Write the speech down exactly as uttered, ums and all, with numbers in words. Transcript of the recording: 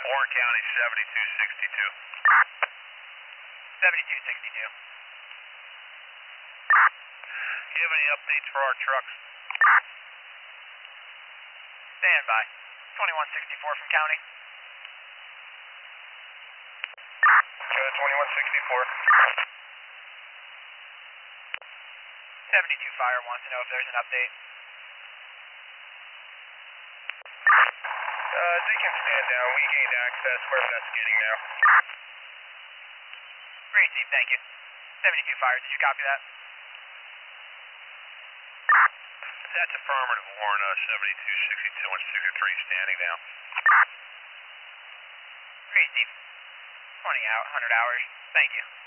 Warren County, seventy-two sixty-two. seventy-two sixty-two. Do you have any updates for our trucks? Stand by. twenty-one sixty-four from county. Uh, twenty-one sixty-four. seventy-two Fire wants to know if there's an update. Uh, they can stand down. We gained access. We're investigating now. Great, Chief. Thank you. seventy-two Fire, did you copy that? That's affirmative, Warren, uh, seventy-two sixty-two and Signature three standing down. Great, Chief. twenty out, one hundred hours. Thank you.